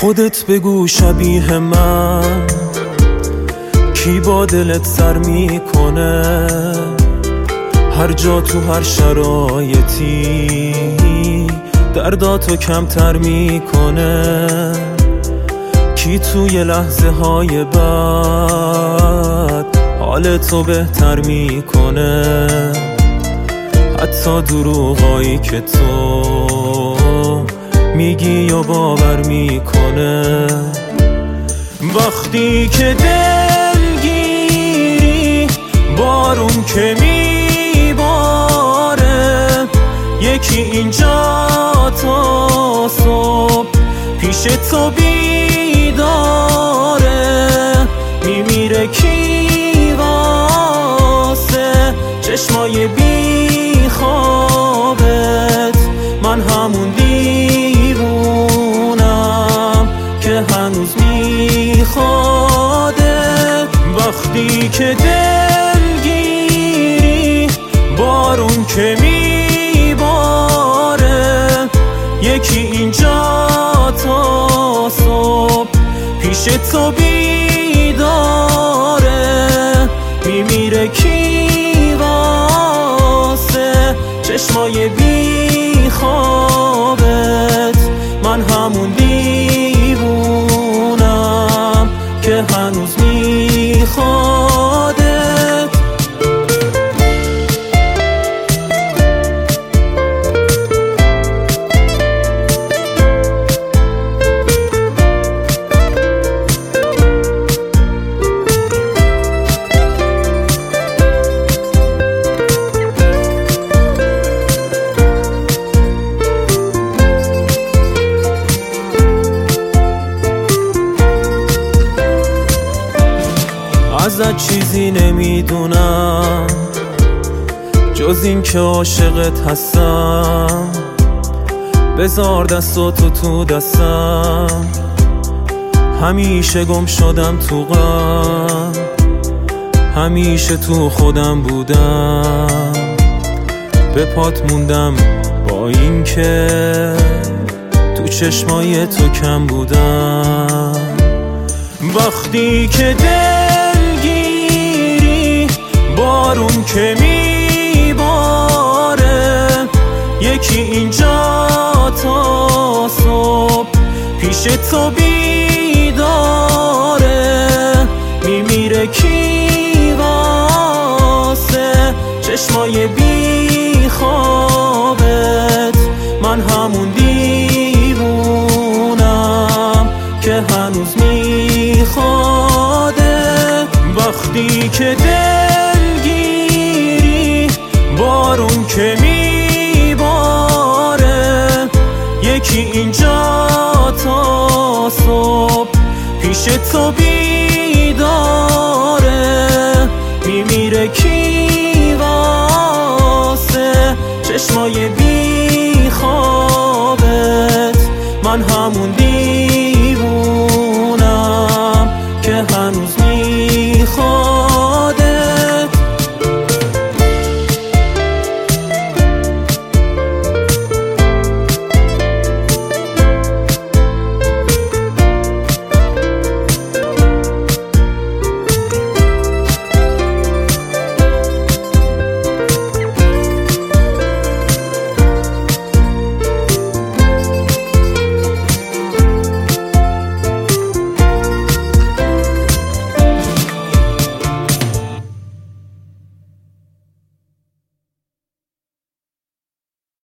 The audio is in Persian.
خودت بگو شبیه من کی با دلت سر میکنه، هر جا تو هر شرایطی درداتو کمتر میکنه، کی توی لحظه های بعد حالتو بهتر میکنه، حتی دروغایی که تو میگی و باور میکنه. وقتی که دلگیری بارون که میباره، یکی اینجا تا صبح پیش تو بیداره، میمیره کی واسه چشمای بی خوابت، من همون دیوونم که هنوز میخوادت. وقتی که دلگیری بارون که میباره، یکی اینجا تا صبح پیش تو بیداره، میمیره کی واسه چشمای بی خوابت، من همون دیوونم که هنوز میخوادت. ازت چیزی نمیدونم جز این که عاشقت هستم، بذار دستاتو تو دستم، همیشه گم شدم تو غم، همیشه تو خودم بودم، به پات موندم با این که تو چشمای تو کم بودم. وقتی که بارون که میباره، یکی اینجا تا صبح پیش تو بیداره، میمیره کی واسه چشمای بی خوابت، من همون دیوونم که هنوز میخوادت. وقتی که بارون که میباره، یکی اینجا تا صبح پیش تو بیداره، میمیره کی واسه چشمای بی خوابت، من همون